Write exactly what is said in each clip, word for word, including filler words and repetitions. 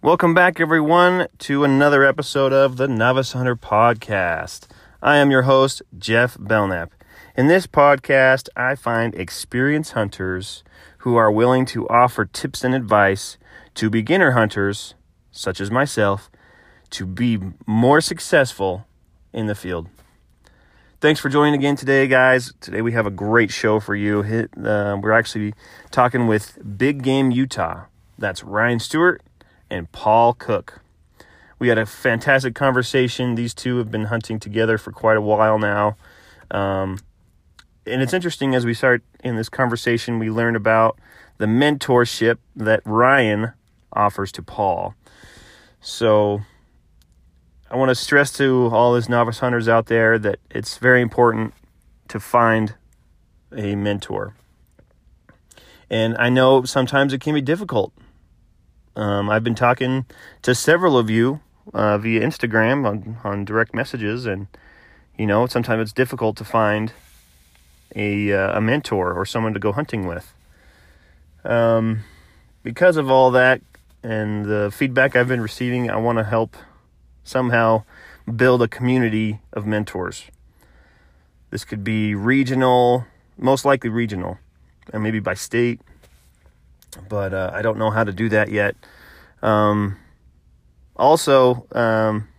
Welcome back, everyone, to another episode of the Novice Hunter Podcast. I am your host, Jeff Belknap. In this podcast, I find experienced hunters who are willing to offer tips and advice to beginner hunters, such as myself, to be more successful in the field. Thanks for joining again today, guys. Today we have a great show for you. Hit, uh, we're actually talking with Big Game Utah. That's Ryan Stewart and Paul Cook. We had a fantastic conversation. These two have been hunting together for quite a while now. Um, and it's interesting, as we start in this conversation, we learn about the mentorship that Ryan offers to Paul. So I want to stress to all these novice hunters out there that it's very important to find a mentor. And I know sometimes it can be difficult. Um, I've been talking to several of you uh, via Instagram on, on direct messages, and, you know, sometimes it's difficult to find a uh, a mentor or someone to go hunting with. Um, because of all that and the feedback I've been receiving, I want to help somehow build a community of mentors. This could be regional, most likely regional, and maybe by state. But uh, I don't know how to do that yet. Um, also, um,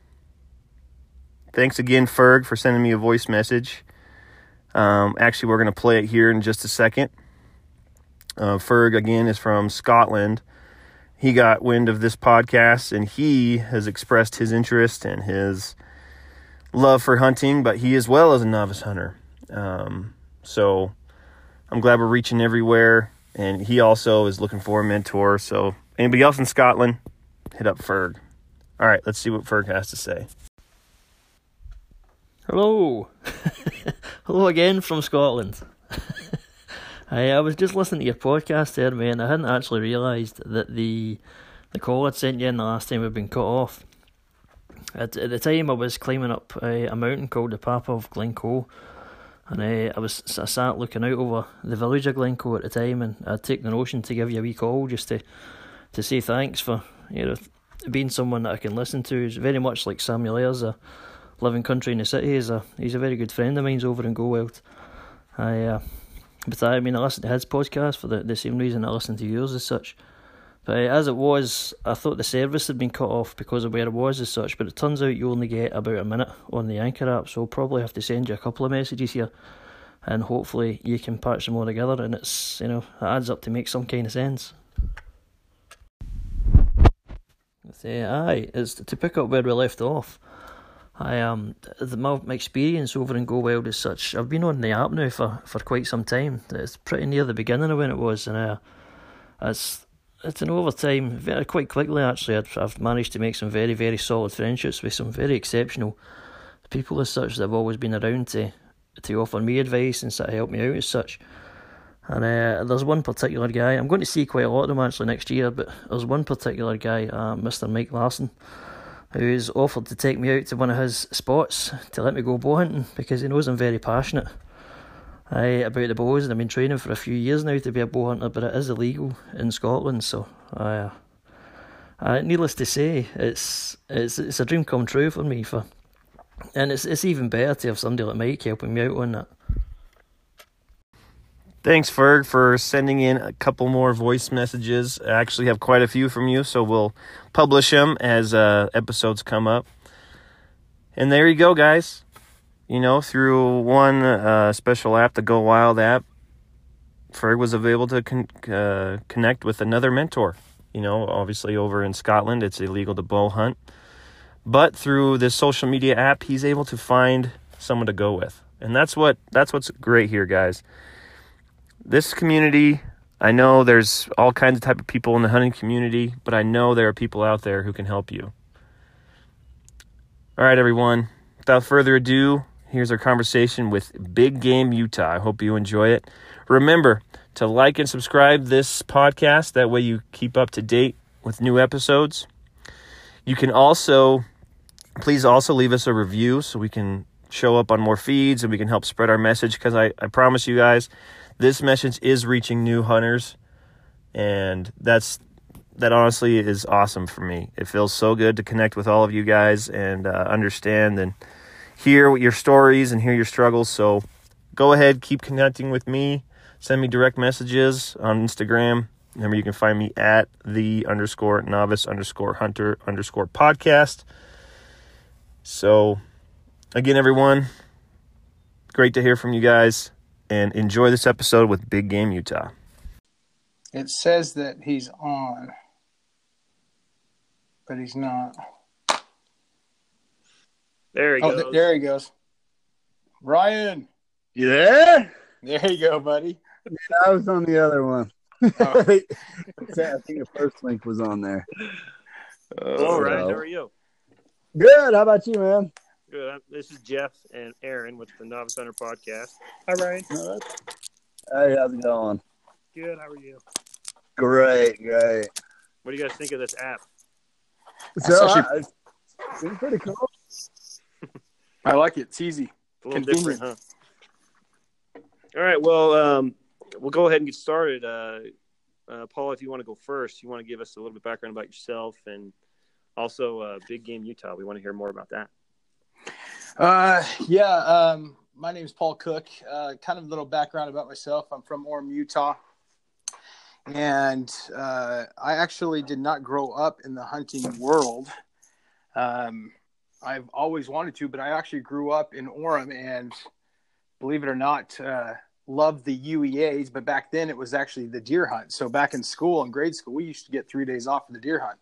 thanks again, Ferg, for sending me a voice message. Um, actually, we're going to play it here in just a second. Uh, Ferg, again, is from Scotland. He got wind of this podcast, and he has expressed his interest and his love for hunting, but he as well is a novice hunter. Um, so I'm glad we're reaching everywhere. And he also is looking for a mentor. So anybody else in Scotland, hit up Ferg. All right, let's see what Ferg has to say. Hello. Hello again from Scotland. I, I was just listening to your podcast there, man. I hadn't actually realised that the the call I'd sent you in the last time had been cut off. At, at the time, I was climbing up a, a mountain called the Papa of Glencoe. And uh, I was I sat looking out over the village of Glencoe at the time, and I'd taken the notion to give you a wee call just to to say thanks for, you know, being someone that I can listen to. It's very much like Samuel Ayres, a living country in the city. He's a he's a very good friend of mine's over in Go Wild. I uh, but I, I mean I listened to his podcast for the, the same reason I listened to yours as such. But uh, as it was, I thought the service had been cut off because of where it was as such, but it turns out you only get about a minute on the Anchor app, so I'll probably have to send you a couple of messages here, and hopefully you can patch them all together, and it's, you know, it adds up to make some kind of sense. Say, aye, it's to pick up where we left off. I um, the, my, my experience over in Go Wild is such. I've been on the app now for, for quite some time. It's pretty near the beginning of when it was, and uh, it's. It's an overtime, very quite quickly actually. I've, I've managed to make some very, very solid friendships with some very exceptional people as such that have always been around to to offer me advice and sort of help me out as such. And uh, there's one particular guy, I'm going to see quite a lot of them actually next year, but there's one particular guy, uh, Mister Mike Larson, who's offered to take me out to one of his spots to let me go bow hunting because he knows I'm very passionate Aye, about the bows, and I've been training for a few years now to be a bow hunter, but it is illegal in Scotland, so uh, uh, needless to say, it's it's it's a dream come true for me, for, and it's it's even better to have somebody like Mike helping me out on that. Thanks, Ferg, for sending in a couple more voice messages. I actually have quite a few from you, so we'll publish them as uh, episodes come up. And there you go, guys. You know, through one uh, special app, the Go Wild app, Ferg was able to con- uh, connect with another mentor. You know, obviously over in Scotland, it's illegal to bow hunt. But through this social media app, he's able to find someone to go with. And that's what that's what's great here, guys. This community, I know there's all kinds of type of people in the hunting community, but I know there are people out there who can help you. All right, everyone. Without further ado, here's our conversation with Big Game Utah. I hope you enjoy it. Remember to like and subscribe this podcast. That way you keep up to date with new episodes. You can also, please also leave us a review so we can show up on more feeds and we can help spread our message, because I, I promise you guys, this message is reaching new hunters, and that's that honestly is awesome for me. It feels so good to connect with all of you guys and uh, understand and hear your stories and hear your struggles. So go ahead, keep connecting with me. Send me direct messages on Instagram. Remember, you can find me at the underscore novice underscore hunter underscore podcast. So, again, everyone, great to hear from you guys, and enjoy this episode with Big Game Utah. It says that he's on, but he's not. There he oh, goes. Th- there he goes. Ryan. You there? There you go, buddy. I was on the other one. Oh. I think the first link was on there. Hello, Ryan. How are you? Good. How about you, man? Good. This is Jeff and Aaron with the Novice Hunter Podcast. Hi, Ryan. Hey, how's it going? Good. How are you? Great, great. What do you guys think of this app? So, actually, I, it's pretty cool. I like it. It's easy. It's a little Convenient. different, huh? All right. Well, um, we'll go ahead and get started. Uh, uh, Paul, if you want to go first, you want to give us a little bit of background about yourself and also uh, Big Game Utah. We want to hear more about that. Uh, yeah. Um, my name is Paul Cook. Uh, kind of a little background about myself. I'm from Orem, Utah. And uh, I actually did not grow up in the hunting world. Um, I've always wanted to, but I actually grew up in Orem and, believe it or not, uh, loved the U E As. But back then it was actually the deer hunt. So back in school, in grade school, we used to get three days off for the deer hunt.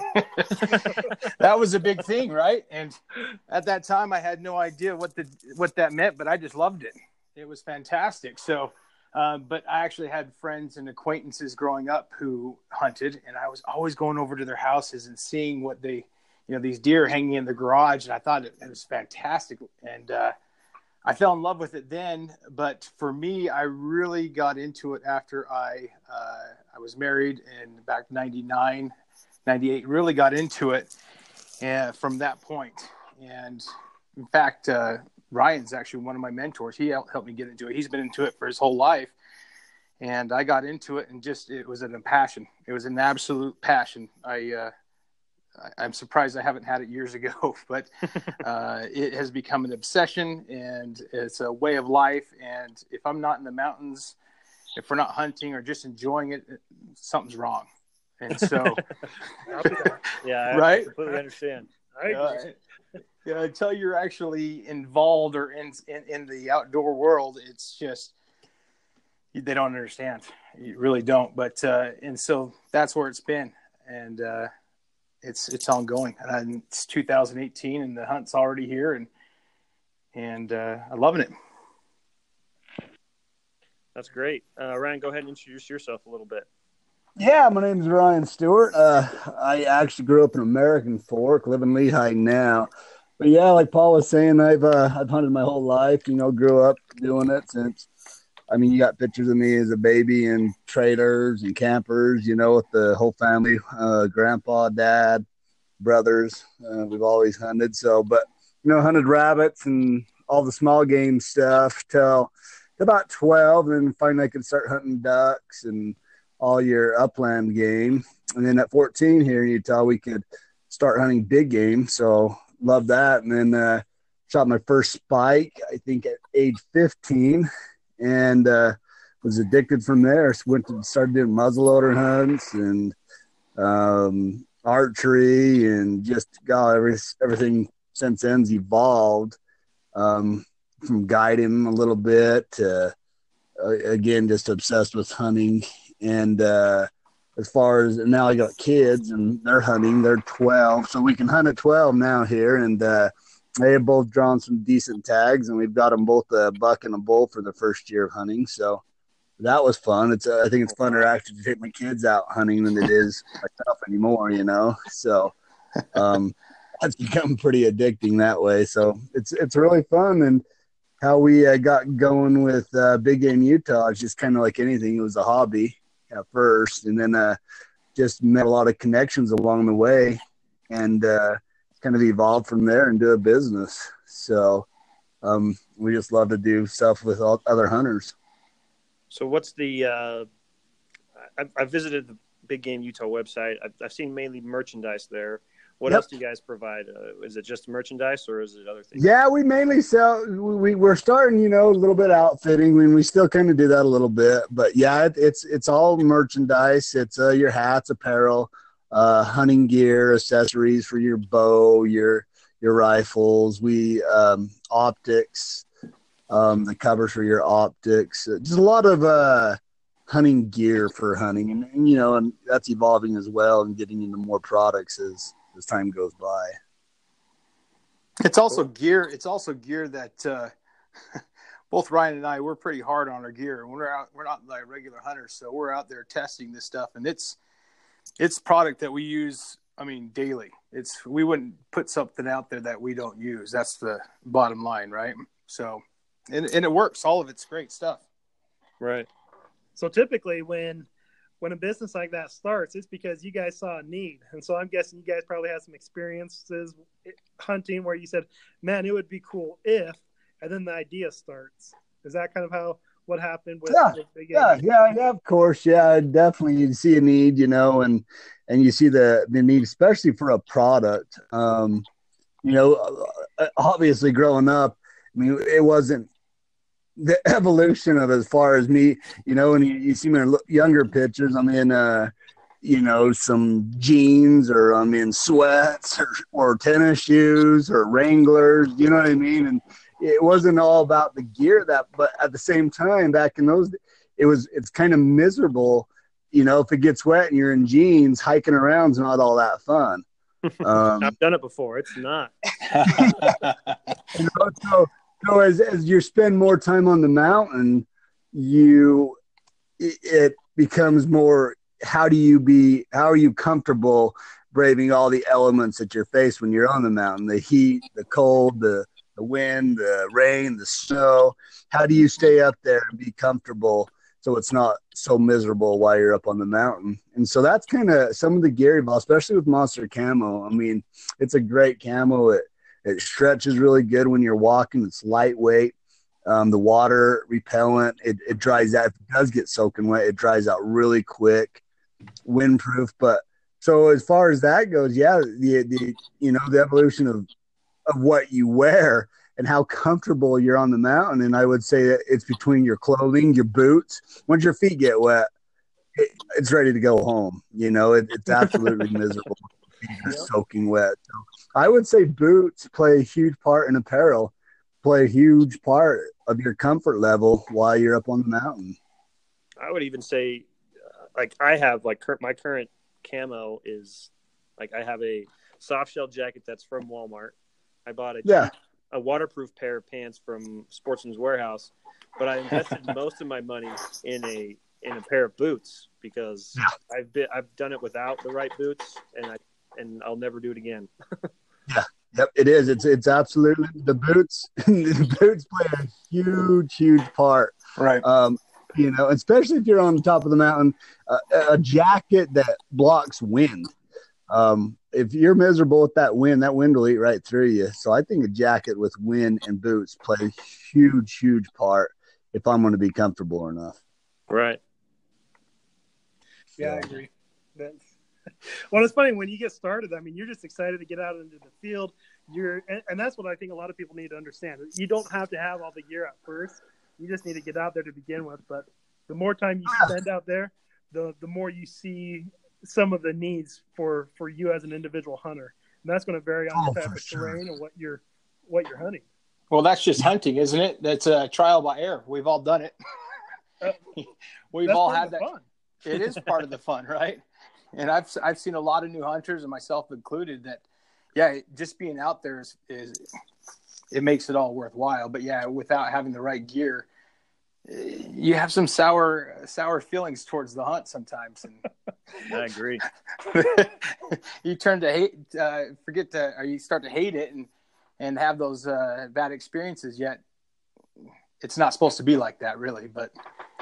That was a big thing, right? And at that time, I had no idea what the what that meant, but I just loved it. It was fantastic. So, uh, but I actually had friends and acquaintances growing up who hunted, and I was always going over to their houses and seeing what they, you know, these deer hanging in the garage, and I thought it, it was fantastic. And uh, I fell in love with it then. But for me, I really got into it after I uh, I was married in back ninety-nine. ninety-eight, really got into it uh, from that point. And in fact, uh, Ryan's actually one of my mentors. He helped me get into it. He's been into it for his whole life. And I got into it and just, it was an passion. It was an absolute passion. I, uh, I, I'm surprised I haven't had it years ago, but uh, it has become an obsession and it's a way of life. And if I'm not in the mountains, if we're not hunting or just enjoying it, something's wrong. And so, yeah, I right? completely understand. I uh, yeah, until you're actually involved or in, in in the outdoor world, it's just they don't understand. You really don't. But uh, and so that's where it's been, and uh, it's it's ongoing. And it's two thousand eighteen, and the hunt's already here, and and uh, I'm loving it. That's great, uh, Ryan. Go ahead and introduce yourself a little bit. Yeah, my name is Ryan Stewart. Uh, I actually grew up in American Fork, live in Lehigh now. But yeah, like Paul was saying, I've uh, I've hunted my whole life. You know, grew up doing it since. I mean, you got pictures of me as a baby in trailers and campers. You know, with the whole family, uh, grandpa, dad, brothers. Uh, we've always hunted. So, but you know, hunted rabbits and all the small game stuff till about twelve, and then finally I could start hunting ducks and all your upland game. And then at fourteen here in Utah, we could start hunting big game. So love that. And then uh, shot my first spike, I think at age fifteen, and uh, was addicted from there. So went to started doing muzzleloader hunts and um, archery and just God, every, everything since then's evolved um, from guiding a little bit to, uh, again, just obsessed with hunting. And uh, as far as now, I got kids and they're hunting. They're twelve, so we can hunt at twelve now here. And uh, they have both drawn some decent tags, and we've got them both a buck and a bull for the first year of hunting. So that was fun. It's uh, I think it's funner actually to take my kids out hunting than it is myself anymore. You know, so um, that's become pretty addicting that way. So it's it's really fun. And how we uh, got going with uh, Big Game Utah, it's just kind of like anything. It was a hobby at first, and then uh, just met a lot of connections along the way, and uh, kind of evolved from there into a business. So um, we just love to do stuff with all other hunters. So what's the uh, – I, I visited Big Game Utah website. I've, I've seen mainly merchandise there. What Yep. else do you guys provide? Uh, is it just merchandise or is it other things? Yeah, we mainly sell. We we're starting, you know, a little bit outfitting. I mean, we still kind of do that a little bit, but yeah, it, it's it's all merchandise. It's uh, your hats, apparel, uh, hunting gear, accessories for your bow, your your rifles. We um, optics, um, the covers for your optics. Uh, Just a lot of uh, hunting gear for hunting, and, and you know, and that's evolving as well, and getting into more products as as time goes by. It's also gear. It's also gear that uh, both Ryan and I, we're pretty hard on our gear. We're out. We're not like regular hunters, so we're out there testing this stuff, and it's it's product that we use. I mean, daily. It's we wouldn't put something out there that we don't use. That's the bottom line, right? So, and and it works. All of it's great stuff. Right. So typically when when a business like that starts, it's because you guys saw a need. And so I'm guessing you guys probably had some experiences hunting where you said, man, it would be cool if, and then the idea starts. Is that kind of how what happened with, Yeah, with Big Yeah, Game? yeah, yeah, of course. Yeah, definitely. You see a need, you know, and and you see the the need, especially for a product. Um, you know, uh, obviously growing up, I mean, it wasn't the evolution of as far as me, you know, and you, you see my younger pictures. I'm in, uh, you know, some jeans, or I'm in sweats, or, or tennis shoes, or Wranglers. You know what I mean? And it wasn't all about the gear that, but at the same time, back in those, it was, it's kind of miserable. You know, if it gets wet and you're in jeans, hiking around's not all that fun. Um, I've done it before. It's not. you know, so, so as, as you spend more time on the mountain, you, it, it becomes more, how do you be, how are you comfortable braving all the elements that you're faced when you're on the mountain, the heat, the cold, the, the wind, the rain, the snow. How do you stay up there and be comfortable so it's not so miserable while you're up on the mountain? And so that's kind of some of the gear, especially with Monster Camo. I mean, it's a great camo. It, it stretches really good when you're walking. It's lightweight. Um, the water repellent, it, it dries out. If it does get soaking wet, it dries out really quick. Windproof. But so as far as that goes, yeah, the, the you know, the evolution of of what you wear and how comfortable you're on the mountain. And I would say that it's between your clothing, your boots. Once your feet get wet, it, it's ready to go home. You know, it, it's absolutely miserable. You're soaking wet. So I would say boots play a huge part in apparel, play a huge part of your comfort level while you're up on the mountain. I would even say, uh, like I have, like cur- my current camo is, like I have a soft shell jacket that's from Walmart. I bought a Yeah. a waterproof pair of pants from Sportsman's Warehouse, but I invested most of my money in a in a pair of boots because Yeah. I've been I've done it without the right boots, and I and I'll never do it again. Yeah. Yep, it is. It's it's absolutely the boots. The boots play a huge, huge part. Right. Um, you know, especially if you're on the top of the mountain, uh, a jacket that blocks wind. Um, if you're miserable with that wind, that wind will eat right through you. So I think a jacket with wind and boots play a huge, huge part if I'm going to be comfortable enough. Right. Yeah, I agree. That's, well, it's funny when you get started. I mean, you're just excited to get out into the field. You're, and, and that's what I think a lot of people need to understand. You don't have to have all the gear at first. You just need to get out there to begin with. But the more time you spend out there, the the more you see some of the needs for, for you as an individual hunter. And that's going to vary on Oh, the type for of sure. terrain and what you're what you're hunting. Well, that's just hunting, isn't it? That's a trial by error. We've all done it. Uh, We've That's all part had of the that. fun. It is part of the fun, right? And I've I've seen a lot of new hunters, and myself included, that yeah, just being out there is, is it makes it all worthwhile. But yeah, without having the right gear, you have some sour sour feelings towards the hunt sometimes, and I agree. you turn to hate, uh, forget to, or you start to hate it, and and have those uh, bad experiences. Yet it's not supposed to be like that, really. But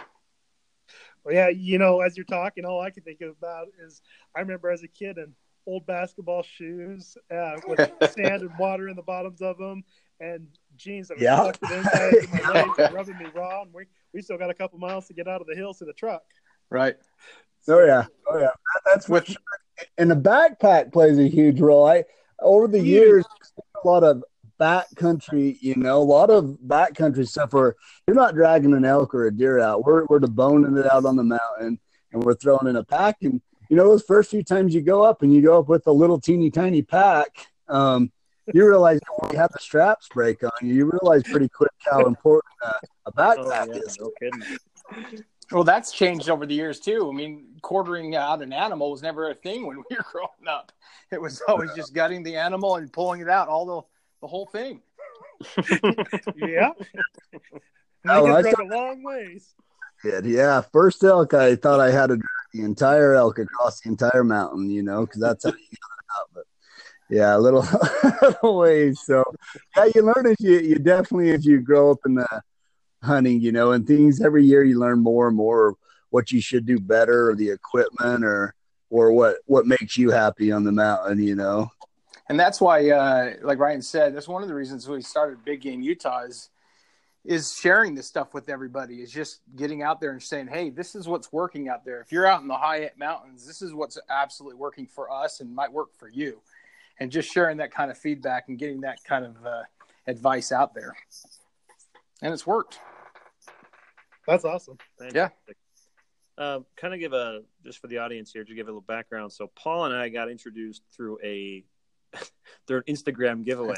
Well, yeah, you know, as you're talking, all I can think about is I remember as a kid in old basketball shoes uh, with sand and water in the bottoms of them, and jeans that were Yeah. stuck to the inside of my legs and rubbing me raw. And we, we still got a couple miles to get out of the hills to the truck. right. Oh yeah, oh yeah. That, that's for With sure. And the backpack plays a huge role. I over the years, a lot of backcountry, you know, a lot of backcountry stuff where you're not dragging an elk or a deer out. We're we're deboning it out on the mountain, and we're throwing in a pack. And you know, those first few times you go up and you go up with a little teeny tiny pack, um, you realize when you have the straps break on you, you realize pretty quick how important uh, a backpack Oh, yeah, is. no kidding. Well, that's changed over the years too. I mean, quartering out an animal was never a thing when we were growing up. It was always just gutting the animal and pulling it out, all the the whole thing. Yeah. Oh, They I get saw- drug a long ways. Kid. Yeah, first elk, I thought I had to drag the entire elk across the entire mountain, you know, because that's how you get it out. But yeah, a little, little ways. So yeah, you learn as you, you definitely as you grow up in the hunting, you know, and things every year you learn more and more what you should do better, or the equipment, or or what what makes you happy on the mountain, you know. And that's why, uh, like Ryan said, that's one of the reasons we started Big Game Utah is, is sharing this stuff with everybody, is just getting out there and saying, hey, this is what's working out there. If you're out in the high mountains, this is what's absolutely working for us and might work for you. And just sharing that kind of feedback and getting that kind of uh, advice out there. And it's worked. That's awesome. Fantastic. Um, kind of give a, just for the audience here, to give a little background. So Paul and I got introduced through a, through an Instagram giveaway.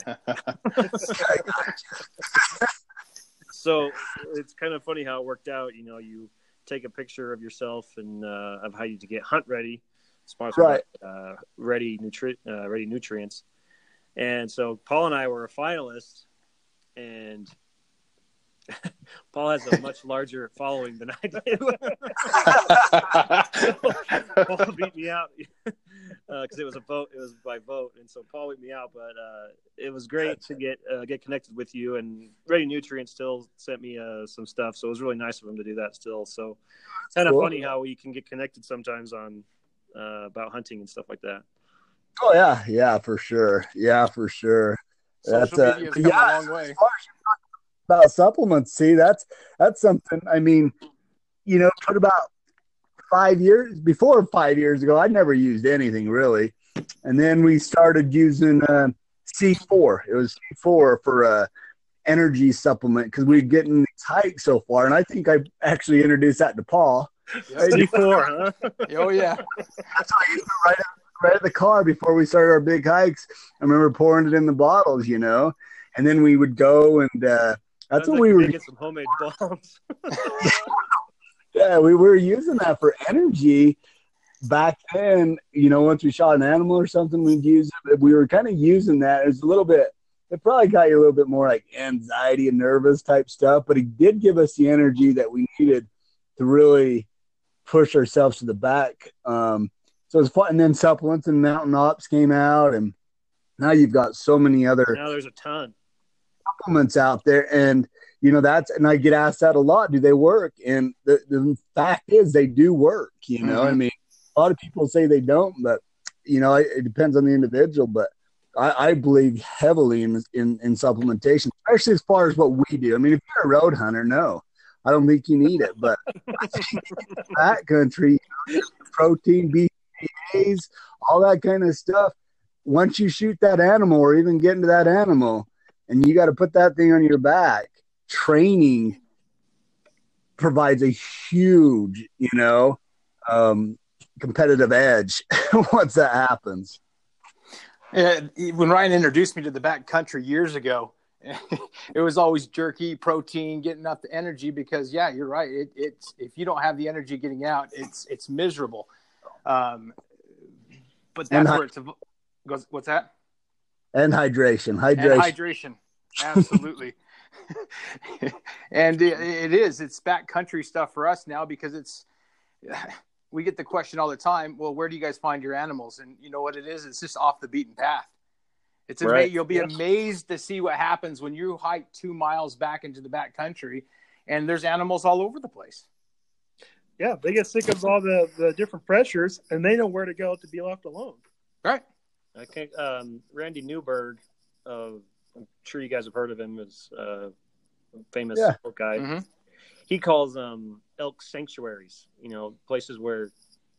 So it's kind of funny how it worked out. You know, you take a picture of yourself and uh, of how you to get hunt ready, sponsored Right. by uh, Ready Nutri- uh, Ready Nutrients. And so Paul and I were a finalist, and Paul has a much larger following than I do. So Paul beat me out because uh, it was a vote. It was by vote, and so Paul beat me out. But uh, it was great to get uh, get connected with you. And Ready Nutrients still sent me uh, some stuff, so it was really nice of him to do that still. So it's kind of Cool. funny how we can get connected sometimes on uh, about hunting and stuff like that. Oh yeah, yeah, for sure. Yeah, for sure. That's Social uh, media has come yeah, a long way. as far as you're talking about supplements, see, that's that's something. I mean, you know, put about five years before five years ago, I never used anything really, and then we started using uh, C four. It was C four for uh, energy supplement because we'd getting these hikes so far, and I think I actually introduced that to Paul. C four, huh? Oh, yeah. That's how I used to right, right at the car before we started our big hikes. I remember pouring it in the bottles, you know, and then we would go and uh, that's Sounds what like we you're were. making some homemade bombs. Yeah, we were using that for energy back then. You know, once we shot an animal or something, we'd use it. We were kind of using that. It was a little bit. It probably got you a little bit more like anxiety and nervous type stuff, but it did give us the energy that we needed to really push ourselves to the back. Um, so it was fun. And then supplements and Mountain Ops came out, and now you've got so many other Now there's a ton. supplements out there. And, you know, that's, and I get asked that a lot. Do they work? And the, the fact is they do work, you know, Mhm. I mean, a lot of people say they don't, but, you know, it, it depends on the individual, but I, I believe heavily in, in, in supplementation, especially as far as what we do. I mean, if you're a road hunter, no, I don't think you need it, but I think that country, you know, protein, B C A As, all that kind of stuff. Once you shoot that animal or even get into that animal and you got to put that thing on your back, training provides a huge, you know, um, competitive edge once that happens. Yeah, when Ryan introduced me to the back country years ago, it was always jerky, protein, getting up the energy because, yeah, you're right. It, it's if you don't have the energy getting out, it's it's miserable. Um, but that's And hy- where it's goes. What's that? And hydration, And hydration. hydration, absolutely. And it, it is. It's backcountry stuff for us now because it's. We get the question all the time. Well, where do you guys find your animals? And you know what it is? It's just off the beaten path. It's ama- Right. You'll be amazed to see what happens when you hike two miles back into the backcountry, and there's animals all over the place. Yeah, they get sick of all the, the different pressures, and they know where to go to be left alone. Right. I think um, Randy Newberg, uh, I'm sure you guys have heard of him, is uh, a famous Yeah. elk guy. Mhm. He calls um, elk sanctuaries, you know, places where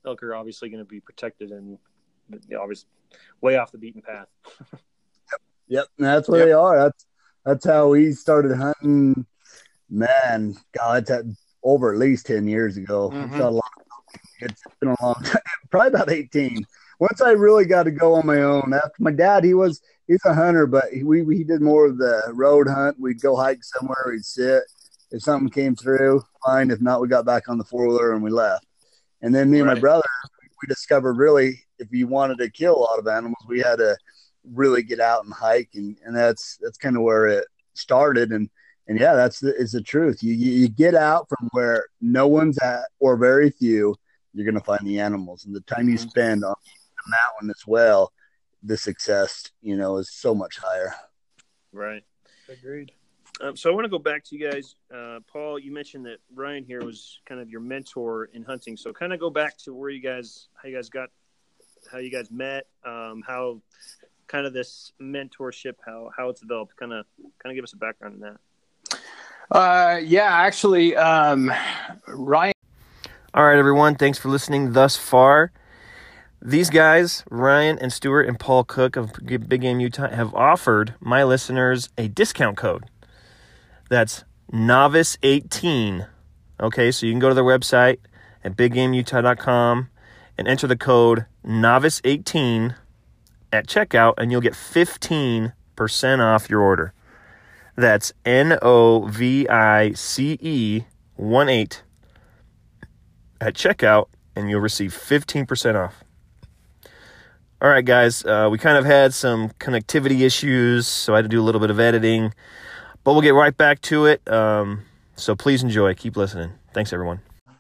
elk are obviously going to be protected and obviously way off the beaten path. Yep, and that's where Yep. they are. That's that's how we started hunting. Man, God, that's over at least ten years ago. Mhm. I've shot a lot. It's been a long time, probably about eighteen. Once I really got to go on my own. After my dad, he was he's a hunter, but he, we he did more of the road hunt. We'd go hike somewhere, we'd sit. If something came through, fine. If not, we got back on the four wheeler and we left. And then me and my Right. brother, we discovered really if you wanted to kill a lot of animals, we had to really get out and hike, and, and that's that's kind of where it started. And and yeah, that's the, it's the truth. You, you you get out from where no one's at or very few, you're gonna find the animals, and the time you spend on the mountain as well, the success, you know, is so much higher. Right. Agreed. Um, so I want to go back to you guys. Uh, Paul, you mentioned that Ryan here was kind of your mentor in hunting. So kind of go back to where you guys, how you guys got, how you guys met, um, how kind of this mentorship, how how it's developed. Kind of kind of give us a background on that. Uh, yeah, actually, um, Ryan. All right, everyone. Thanks for listening thus far. These guys, Ryan and Stuart and Paul Cook of Big Game Utah, have offered my listeners a discount code. That's novice eighteen. Okay, so you can go to their website at big game utah dot com and enter the code novice eighteen at checkout, and you'll get fifteen percent off your order. That's N O V I C E one eight at checkout, and you'll receive fifteen percent off. All right, guys, uh, we kind of had some connectivity issues, so I had to do a little bit of editing, but we'll get right back to it. Um, so please enjoy. Keep listening. Thanks, everyone.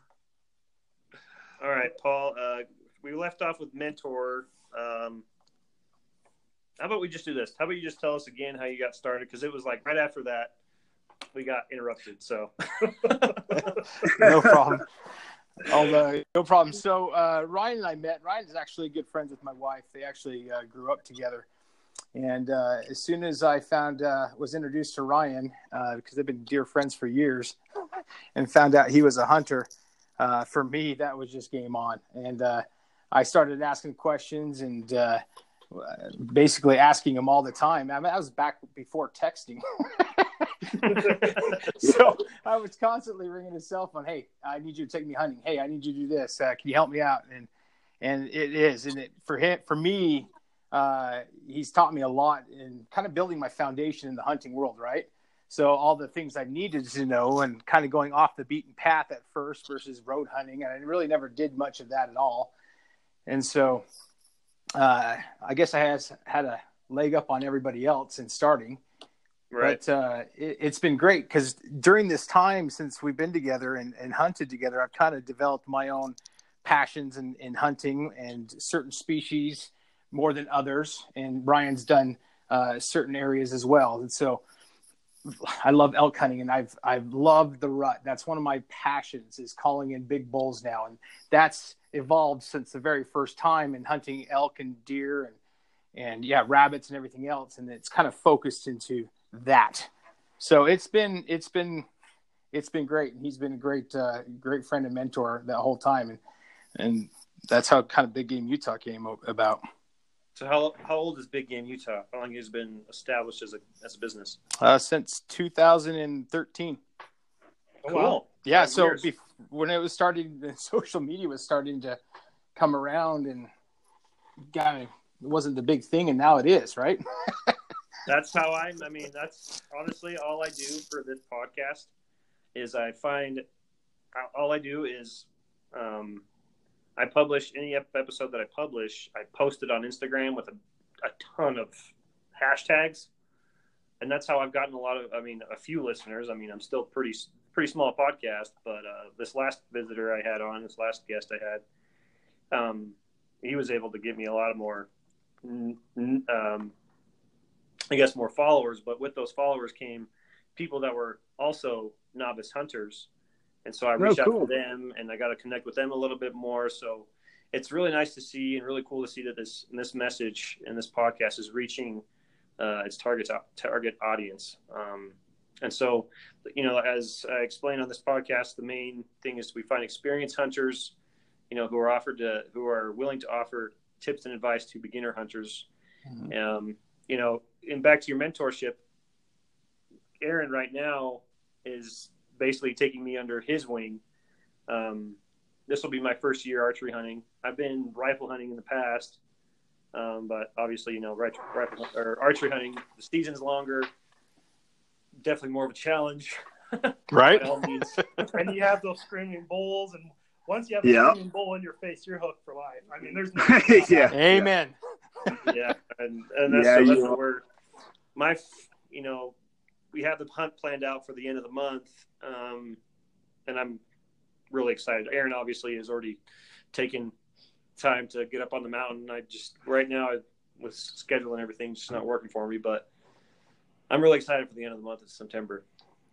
All right, Paul. Uh, we left off with mentor. Um, how about we just do this? How about you just tell us again how you got started? Because it was like right after that we got interrupted. So No problem. Although, no problem. So uh, Ryan and I met. Ryan is actually good friends with my wife. They actually uh, grew up together. And uh, as soon as I found uh, was introduced to Ryan, uh, because they've been dear friends for years, and found out he was a hunter, uh, for me that was just game on. And uh, I started asking questions and uh, basically asking him all the time. I mean, that was back before texting. So I was constantly ringing his cell phone. Hey, I need you to take me hunting. Hey, I need you to do this. Uh, can you help me out? And and it is, and it for him, for me, uh, he's taught me a lot in kind of building my foundation in the hunting world. Right. So all the things I needed to know, and kind of going off the beaten path at first versus road hunting, and I really never did much of that at all. And so uh, I guess I has had a leg up on everybody else in starting. right. But uh, it, it's been great because during this time since we've been together and, and hunted together, I've kind of developed my own passions in, in hunting and certain species more than others. And Ryan's done uh, certain areas as well. And so I love elk hunting, and I've I've loved the rut. That's one of my passions, is calling in big bulls now. And that's evolved since the very first time in hunting elk and deer and, and yeah, rabbits and everything else. And it's kind of focused into that. So it's been it's been it's been great, and he's been a great uh, great friend and mentor that whole time, and and that's how kind of Big Game Utah came about. So how how old is Big Game Utah? How long has it been established as a as a business? Uh, since two thousand thirteen. Oh, wow. Yeah, Five so years. bef- when it was starting, the social media was starting to come around, and God, it wasn't the big thing, and now it is, right? That's how I, I mean, that's honestly all I do for this podcast is I find, all I do is um, I publish any ep- episode that I publish, I post it on Instagram with a, a ton of hashtags. And that's how I've gotten a lot of, I mean, a few listeners. I mean, I'm still pretty, pretty small podcast, but uh, this last visitor I had on, this last guest I had, um, he was able to give me a lot of more, um, I guess, more followers, but with those followers came people that were also novice hunters. And so I reached Oh, cool. out to them, and I got to connect with them a little bit more. So it's really nice to see, and really cool to see that this, this message and this podcast is reaching uh, its target, target audience. Um, and so, you know, as I explained on this podcast, the main thing is we find experienced hunters you know, who are offered to, who are willing to offer tips and advice to beginner hunters. Mm-hmm. Um, you know, and back to your mentorship, Aaron right now is basically taking me under his wing. Um, this will be my first year archery hunting. I've been rifle hunting in the past, um, but obviously, you know, rifle, rifle or archery hunting, the season's longer, definitely more of a challenge. Right. And you have those screaming bulls, and once you have a yeah. screaming bull in your face, you're hooked for life. I mean, there's no yeah. Amen. Yeah, and and that's, yeah, so that's you what we're my, you know, we have the hunt planned out for the end of the month, um, and I'm really excited. Aaron obviously has already taken time to get up on the mountain. I just right now I, with schedule and everything, just not working for me, but I'm really excited for the end of the month of September.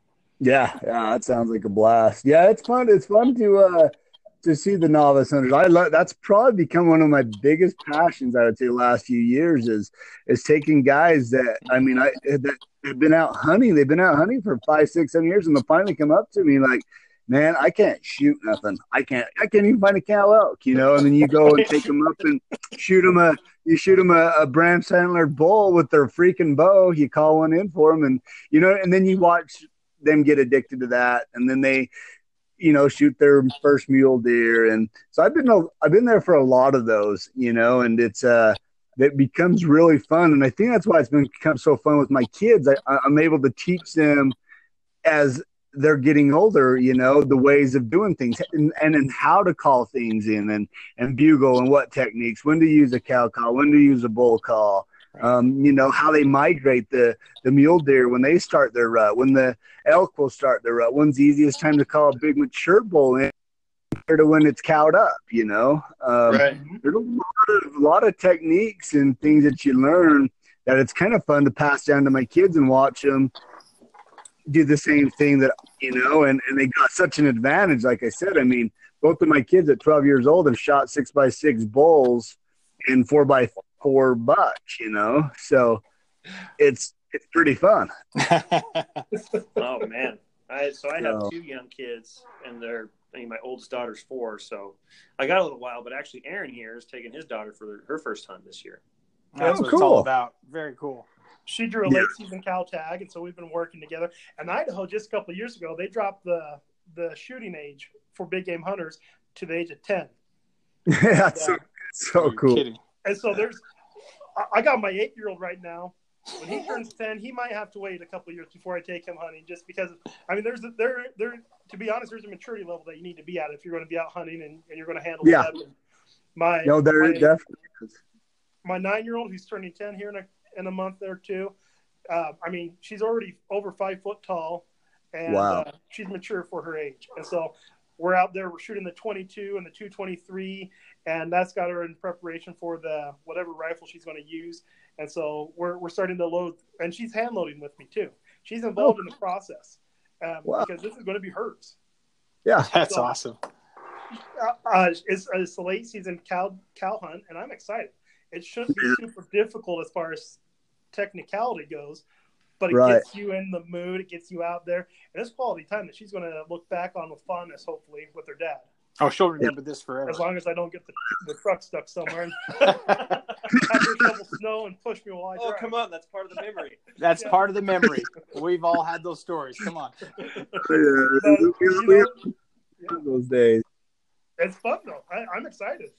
Yeah, yeah, that sounds like a blast. Yeah, it's fun. It's fun to uh, to see the novice hunters. I love that's probably become one of my biggest passions. I would say the last few years is is taking guys that I mean I that have been out hunting. They've been out hunting for five, six, seven years, and they'll finally come up to me like, "Man, I can't shoot nothing. I can't. I can't even find a cow elk." You know, and then you go and take them up and shoot them a. You shoot them a, a Bram Sandler bull with their freaking bow. You call one in for them, and you know, and then you watch them get addicted to that, and then they, you know, shoot their first mule deer. And so I've been I've been there for a lot of those, you know, and it's uh it becomes really fun. And I think that's why it's been become so fun with my kids. I, I'm able to teach them as they're getting older, you know, the ways of doing things and, and, and how to call things in and, and bugle and what techniques, when to use a cow call, when to use a bull call. Um, you know, how they migrate the, the mule deer when they start their rut, when the elk will start their rut, when's the easiest time to call a big mature bull in compared to when it's cowed up, you know? Um, right. There's a lot of, a lot of techniques and things that you learn that it's kind of fun to pass down to my kids and watch them do the same thing that, you know, and, and they got such an advantage. Like I said, I mean, both of my kids at twelve years old have shot six by six bulls and four by four bucks, you know? So it's, it's pretty fun. Oh man. I, so I have So- two young kids and they're, I mean, my oldest daughter's four. So I got a little while, but actually Aaron here is taking his daughter for her first hunt this year. That's Oh, what it's all cool. about. Very cool. She drew a Yeah. late season cow tag, and so we've been working together. And Idaho, just a couple of years ago, they dropped the the shooting age for big game hunters to the age of ten. Yeah, it's so, it's so You're cool. kidding. And so there's, I- I got my eight year old right now. When he turns ten, he might have to wait a couple of years before I take him hunting, just because. I mean, there's a, there there to be honest, there's a maturity level that you need to be at if you're going to be out hunting and, and you're going to handle Yeah. that. And my No, there my, definitely is. my nine year old who's turning ten here in a in a month or two. Uh, I mean, she's already over five foot tall, and Wow. uh, she's mature for her age. And so we're out there, we're shooting the twenty-two and the two twenty-three, and that's got her in preparation for the whatever rifle she's going to use. And so we're we're starting to load, and she's hand loading with me too. She's involved Oh. in the process um, Wow. because this is going to be hers. Yeah. That's So- awesome. Uh, uh, it's, it's the late season cow cow hunt, and I'm excited. It shouldn't be super difficult as far as technicality goes, but it Right. gets you in the mood. It gets you out there, and it's quality time that she's going to look back on with fondness, hopefully, with her dad. Oh, she'll remember this forever. As long as I don't get the, the truck stuck somewhere and have her shovel snow and push me while I Oh, drive. come on. That's part of the memory. That's Yeah. part of the memory. We've all had those stories. Come on. Yeah, But, we- you we know, have those days. it's fun though. I, I'm excited.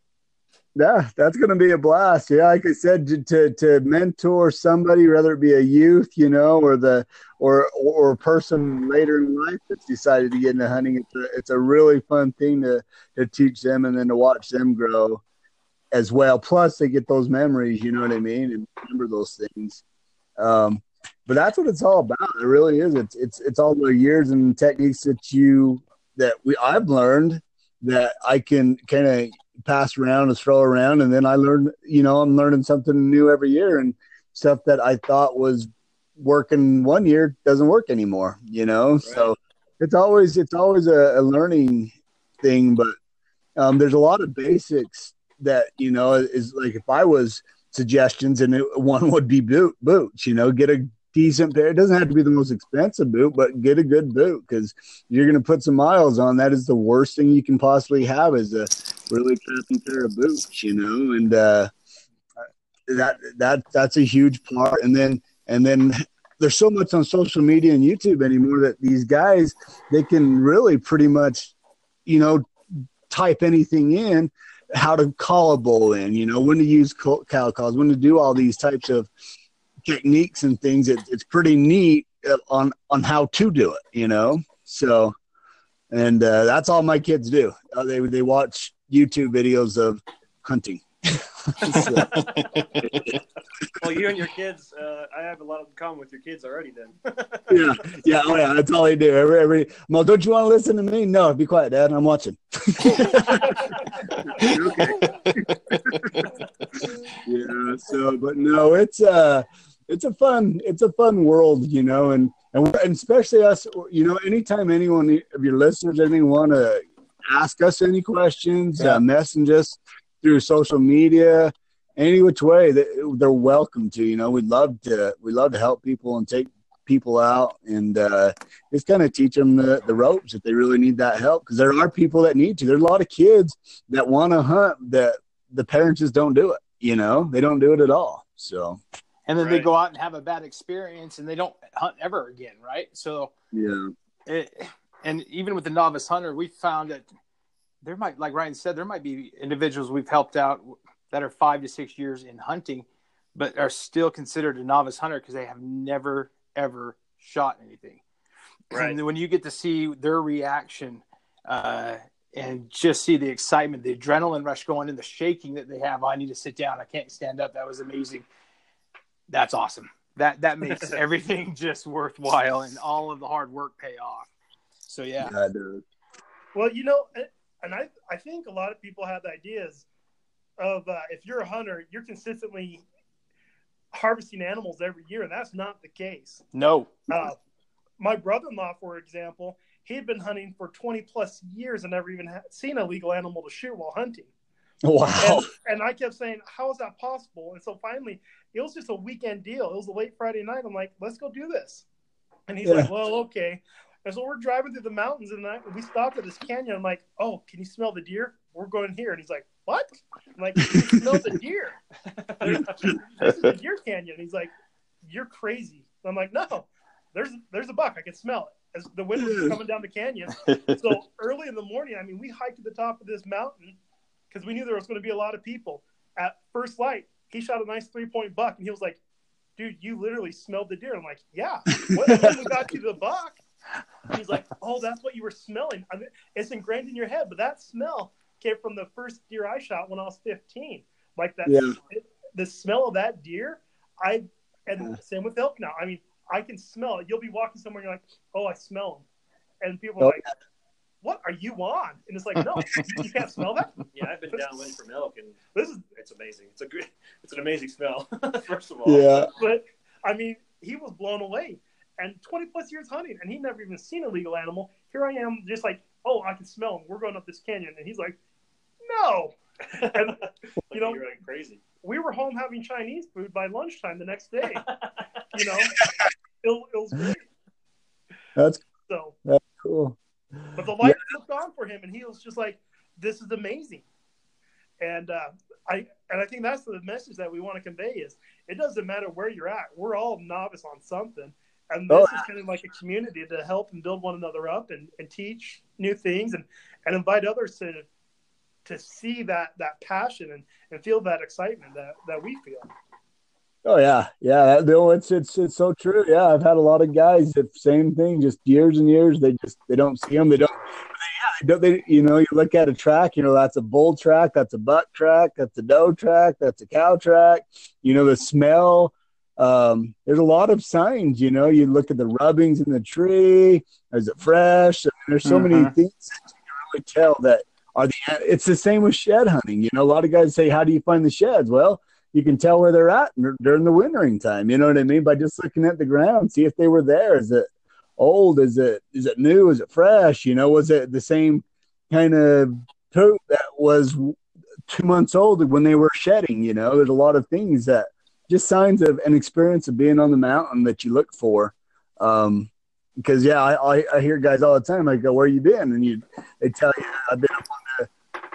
Yeah, that's going to be a blast. Yeah, like I said, to, to to mentor somebody, whether it be a youth, you know, or the or or a person later in life that's decided to get into hunting, it's a, it's a really fun thing to to teach them and then to watch them grow as well. Plus, they get those memories, you know what I mean, and remember those things. Um, but that's what it's all about. It really is. It's it's it's all the years and techniques that you that we I've learned that I can kind of pass around and throw around, and then I learn, you know, I'm learning something new every year, and stuff that I thought was working one year doesn't work anymore, you know. Right. So it's always it's always a, a learning thing, but um, there's a lot of basics that, you know, is like if I was suggestions, and it, one would be boot boots, you know, get a decent pair. It doesn't have to be the most expensive boot, but get a good boot, because you're going to put some miles on. That is the worst thing you can possibly have, is a really taking care of boots, you know, and uh, that that that's a huge part. And then and then there's so much on social media and YouTube anymore that these guys, they can really pretty much, you know, type anything in, how to call a bull in, you know, when to use cow calls, when to do all these types of techniques and things. It, it's pretty neat on on how to do it, you know. So, and uh, that's all my kids do. Uh, they they watch YouTube videos of hunting. So. Well, you and your kids, uh, I have a lot in common with your kids already. Then. yeah, yeah, oh yeah, that's all they do. Every every, well, don't you want to listen to me? No, be quiet, Dad. I'm watching. Okay. Yeah. So, but no, it's uh it's a fun it's a fun world, you know, and and, we're, and especially us, you know, anytime anyone of your listeners, anyone want to ask us any questions, yeah. uh, message us through social media, any which way, they, they're welcome to. You know, we'd love to we love to help people and take people out and uh, just kind of teach them the, the ropes if they really need that help, because there are people that need to. There's a lot of kids that want to hunt that the parents just don't do it. You know, they don't do it at all. So, and then right. they go out and have a bad experience and they don't hunt ever again, right? So yeah, it, and even with the novice hunter, we found that there might, like Ryan said, there might be individuals we've helped out that are five to six years in hunting, but are still considered a novice hunter because they have never, ever shot anything. Right. And when you get to see their reaction uh, and just see the excitement, the adrenaline rush going in, the shaking that they have, I need to sit down, I can't stand up, that was amazing. That's awesome. That that makes everything just worthwhile and all of the hard work pay off. So, yeah. yeah dude. Well, you know, and I, I think a lot of people have ideas of uh, if you're a hunter, you're consistently harvesting animals every year, and that's not the case. No. Uh, my brother-in-law, for example, he had been hunting for twenty plus years and never even had seen a legal animal to shoot while hunting. Wow. And, and I kept saying, how is that possible? And so finally, it was just a weekend deal. It was a late Friday night. I'm like, let's go do this. And he's yeah. like, well, okay. And so we're driving through the mountains, and I, we stopped at this canyon. I'm like, oh, can you smell the deer? We're going here. And he's like, what? I'm like, you can smell the deer. This is a deer canyon. He's like, you're crazy. I'm like, no, there's there's a buck. I can smell it as the wind was coming down the canyon. So early in the morning, I mean, we hiked to the top of this mountain because we knew there was going to be a lot of people. At first light, he shot a nice three-point buck, and he was like, dude, you literally smelled the deer. I'm like, yeah. When, when we got to the buck, he's like, oh, that's what you were smelling. I mean, it's ingrained in your head, but that smell came from the first deer I shot when I was fifteen. Like that, yeah. it, the smell of that deer, I, and same with elk now. I mean, I can smell it. You'll be walking somewhere and you're like, oh, I smell them. And people are oh. like, what are you on? And it's like, no, you can't smell that? Yeah, I've been downwind from elk, and this is, it's amazing. It's a great, it's an amazing smell, first of all. Yeah. But, I mean, he was blown away. And twenty plus years hunting, and he'd never even seen a legal animal. Here I am, just like, oh, I can smell him. We're going up this canyon. And he's like, no. And, you know, you're like crazy. We were home having Chinese food by lunchtime the next day. You know, it, it was great. That's, so, that's cool. But the light flipped on for him, and he was just like, this is amazing. And uh, I and I think that's the message that we want to convey is it doesn't matter where you're at. We're all novice on something. And this oh. is kind of like a community to help and build one another up and, and teach new things and, and invite others to to see that, that passion and, and feel that excitement that, that we feel. Oh yeah, yeah. No, it's it's it's so true. Yeah, I've had a lot of guys that same thing, just years and years. They just they don't see them. They don't. Yeah, they don't. They you know you look at a track. You know that's a bull track. That's a buck track. That's a doe track. That's a cow track. You know the smell. Um, there's a lot of signs. You know you look at the rubbings in the tree. Is it fresh? I mean, there's so mm-hmm. many things that you can really tell that are the. It's the same with shed hunting. You know a lot of guys say, "How do you find the sheds?" Well, you can tell where they're at during the wintering time. You know what I mean? By just looking at the ground, see if they were there. Is it old? Is it is it new? Is it fresh? You know, was it the same kind of poop that was two months old when they were shedding? You know, there's a lot of things that just signs of an experience of being on the mountain that you look for. Um, because yeah, I, I, I hear guys all the time. I go, "Where you been?" And you they tell you, "I've been up on the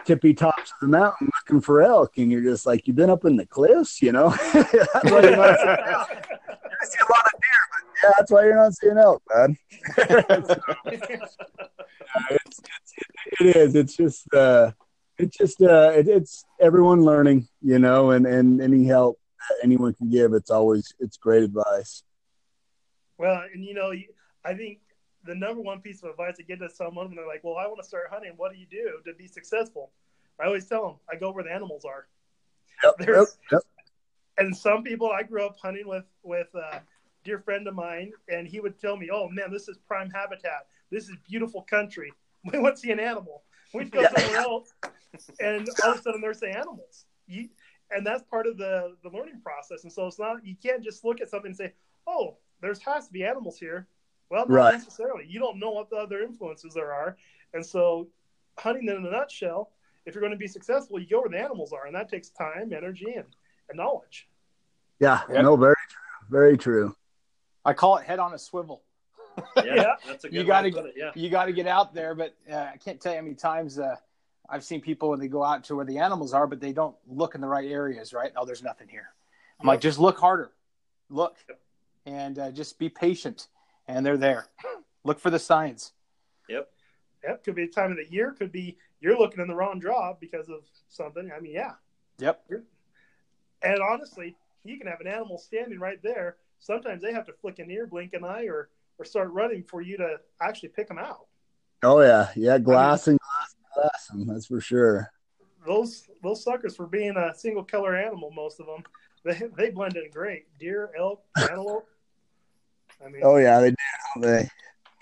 tippy tops of the mountain looking for elk, and you're just like, you've been up in the cliffs, you know. That's why you're not seeing elk. I see a lot of deer, but yeah, that's why you're not seeing elk, man. So, yeah, it's, it's, it, it is. It's just, uh, it's just, uh, it, it's everyone learning, you know, and, and any help that anyone can give, it's always, it's great advice. Well, and you know, I think the number one piece of advice I give to someone when they're like, well, I want to start hunting, what do you do to be successful? I always tell them, I go where the animals are. Yep, yep, yep. And some people, I grew up hunting with, with a dear friend of mine, and he would tell me, oh, man, this is prime habitat. This is beautiful country. We wouldn't see an animal. We'd go somewhere else, and all of a sudden there's the animals. You, and that's part of the, the learning process. And so it's not, you can't just look at something and say, oh, there's has to be animals here. Well, not right. necessarily. You don't know what the other influences there are. And so hunting in a nutshell, if you're going to be successful, you go where the animals are, and that takes time, energy, and, and knowledge. Yeah, Yep. no, very true. Very true. I call it head on a swivel. Yeah, Yeah. that's a good You way got to to put it. Yeah. you got to get out there, but uh, I can't tell you how many times uh, I've seen people when they go out to where the animals are, but they don't look in the right areas. Right? Oh, there's nothing here. I'm like, just look harder, look, and uh, just be patient. And they're there. Look for the signs. Yep. Yep. Could be a time of the year. Could be you're looking in the wrong draw because of something. I mean, yeah. Yep. And honestly, you can have an animal standing right there. Sometimes they have to flick an ear, blink an eye, or or start running for you to actually pick them out. Oh yeah, yeah, glassing, glassing, glassing. That's for sure. Those those suckers, for being a single color animal, most of them, they they blend in great. Deer, elk, antelope. I mean, Oh yeah, they do, don't they?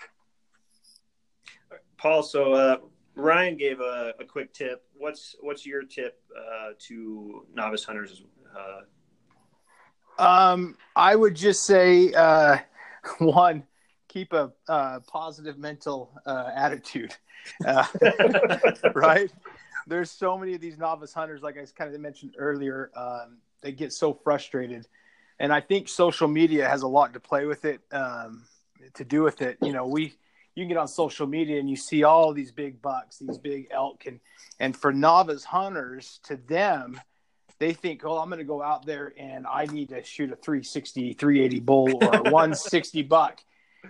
Paul, so uh, Ryan gave a, a quick tip. What's what's your tip uh, to novice hunters? Uh, Um, I would just say, uh, one, keep a uh, positive mental uh, attitude. Uh, right? There's so many of these novice hunters, like I kind of mentioned earlier, um, they get so frustrated. And I think social media has a lot to play with it, um, to do with it. You know, we you can get on social media and you see all these big bucks, these big elk, and and for novice hunters, to them, they think, oh, I'm going to go out there and I need to shoot a three sixty, three eighty bull or a one sixty buck.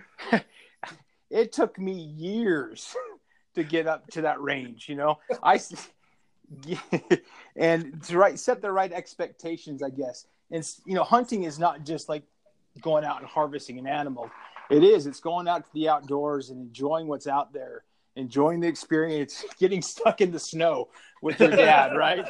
It took me years to get up to that range, you know. I and to right set the right expectations, I guess. And, you know, hunting is not just like going out and harvesting an animal. It is. It's going out to the outdoors and enjoying what's out there, enjoying the experience, getting stuck in the snow with your dad, right?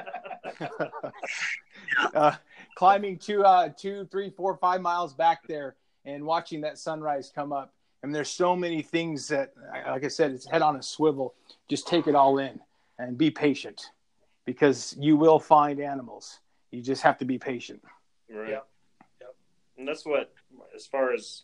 uh, climbing two, uh, two, three, four, five miles back there and watching that sunrise come up. And there's so many things that, like I said, it's head on a swivel. Just take it all in and be patient, because you will find animals. You just have to be patient. Right. Yep. Yep. And that's what, as far as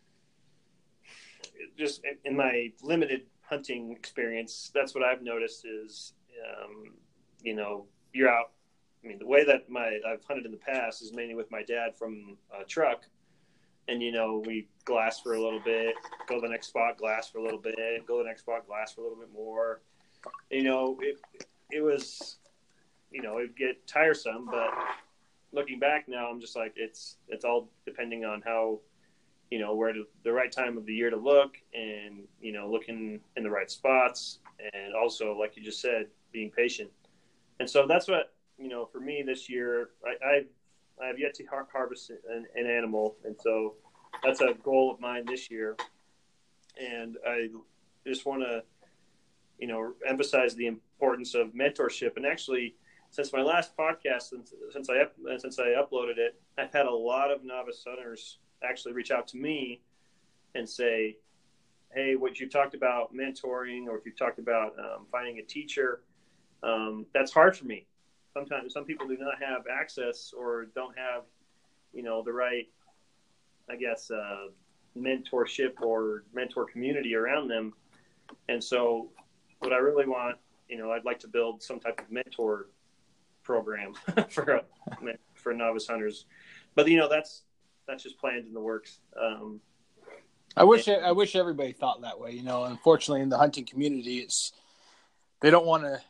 just in my limited hunting experience, that's what I've noticed is, um, you know, you're out. I mean, the way that my I've hunted in the past is mainly with my dad from a truck. And, you know, we glass for a little bit, go to the next spot, glass for a little bit, go to the next spot, glass for a little bit more. You know, it, it was, you know, it'd get tiresome, but looking back now, I'm just like, it's, it's all depending on how, you know, where to, the right time of the year to look, and, you know, looking in the right spots, and also, like you just said, being patient. And so that's what, you know, for me this year, I, I've, I have yet to har- harvest an, an animal, and so that's a goal of mine this year. And I just want to, you know, emphasize the importance of mentorship. And actually, since my last podcast, since, since I up, since I uploaded it, I've had a lot of novice hunters actually reach out to me and say, "Hey, what you talked about mentoring, or if you talked about um, finding a teacher, um, that's hard for me. Sometimes some people do not have access or don't have, you know, the right, I guess, uh, mentorship or mentor community around them. And so what I really want, you know, I'd like to build some type of mentor program for, for novice hunters. But, you know, that's, that's just planned in the works. Um, I wish, I wish everybody thought that way. You know, unfortunately in the hunting community, it's, they don't want to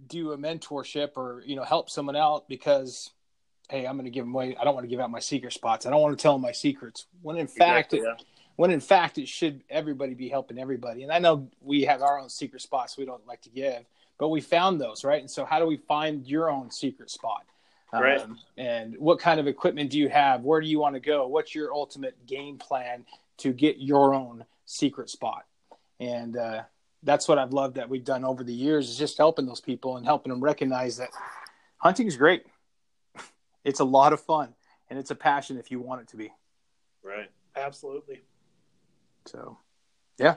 do a mentorship or, you know, help someone out because, hey, I'm going to give them away. I don't want to give out my secret spots. I don't want to tell them my secrets. When in fact, Exactly, it, yeah. when in fact, it should everybody be helping everybody. And I know we have our own secret spots we don't like to give, but we found those, right? And so how do we find your own secret spot? Right. Um, and what kind of equipment do you have? Where do you want to go? What's your ultimate game plan to get your own secret spot? And uh, that's what I've loved that we've done over the years is just helping those people and helping them recognize that hunting is great. It's a lot of fun and it's a passion if you want it to be. Right. Absolutely. So, yeah.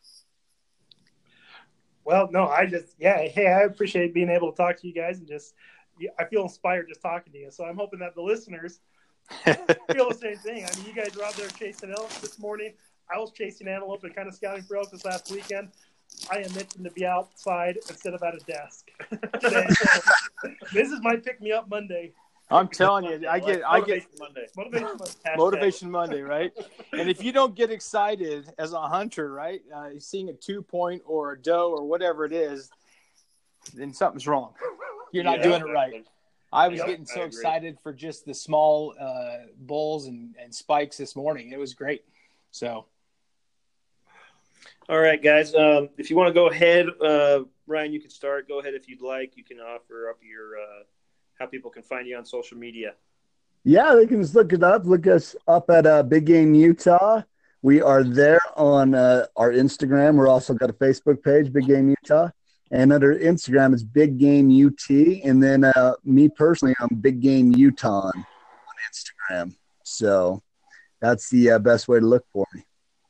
Well, no, I just, yeah, hey, I appreciate being able to talk to you guys and just, I feel inspired just talking to you. So I'm hoping that the listeners feel the same thing. I mean, you guys were out there chasing elk this morning. I was chasing antelope and kind of scouting for elk this last weekend. I am itching to be outside instead of at a desk today. So this is my pick me up Monday. I'm telling you, I get, I get Motivation Monday. Motivation Monday. Hashtag. Motivation Monday, right? And if you don't get excited as a hunter, right, uh, seeing a two point or a doe or whatever it is, then something's wrong. You're not Yeah, doing it right. exactly. I was Yep, getting so I agree. excited for just the small uh, bulls and, and spikes this morning. It was great. So, All right, guys. Um, if you want to go ahead, uh, Ryan, you can start. Go ahead if you'd like. You can offer up your uh, how people can find you on social media. Yeah, they can just look it up. Look us up at uh, Big Game Utah. We are there on uh, our Instagram. We're also got a Facebook page, Big Game Utah. And under Instagram, it's Big Game U T. And then uh, me personally, I'm Big Game Utah on Instagram. So that's the uh, best way to look for me.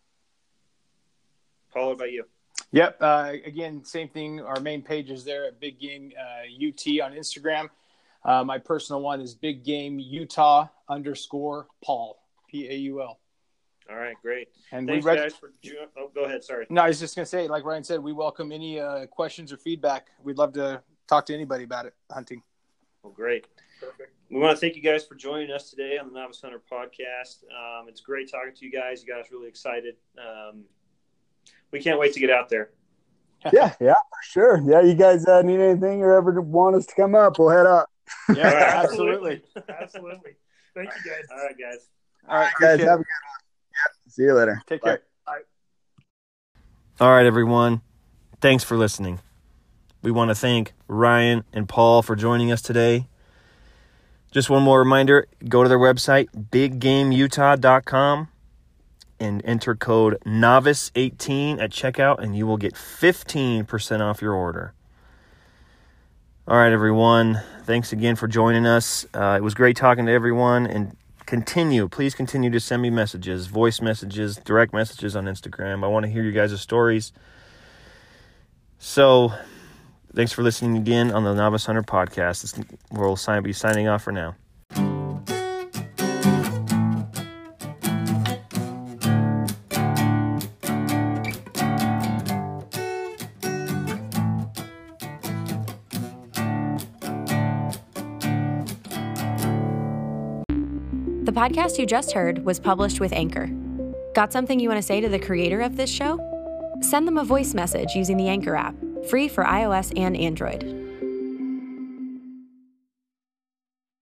Paul, what about you? yep. Uh, again, same thing. Our main page is there at Big Game uh, U T on Instagram. Uh, my personal one is Big Game Utah underscore Paul, P A U L. All right, great. And Thanks, we read. guys, for jo- oh, go ahead. Sorry. No, I was just going to say, like Ryan said, we welcome any uh, questions or feedback. We'd love to talk to anybody about it, hunting. Well, great. Perfect. We want to thank you guys for joining us today on the Novice Hunter podcast. Um, it's great talking to you guys. You guys are really excited. Um, we can't wait to get out there. Yeah, yeah, for sure. Yeah, you guys uh, need anything or ever want us to come up, we'll head up. Yeah, All right. absolutely. Absolutely. Thank you, guys. All right, guys. All right, Guys, appreciate have a it. good one. Yeah, see you later. Take Bye. care. All right, everyone. Thanks for listening. We want to thank Ryan and Paul for joining us today. Just one more reminder, go to their website, big game utah dot com, and enter code novice eighteen at checkout, and you will get fifteen percent off your order. All right, everyone. Thanks again for joining us. Uh, it was great talking to everyone, and continue, please continue to send me messages, voice messages, direct messages on Instagram. I want to hear you guys' stories. So, thanks for listening again on the Novice Hunter podcast. We'll sign, be signing off for now. The podcast you just heard was published with Anchor. Got something you want to say to the creator of this show? Send them a voice message using the Anchor app, free for iOS and Android.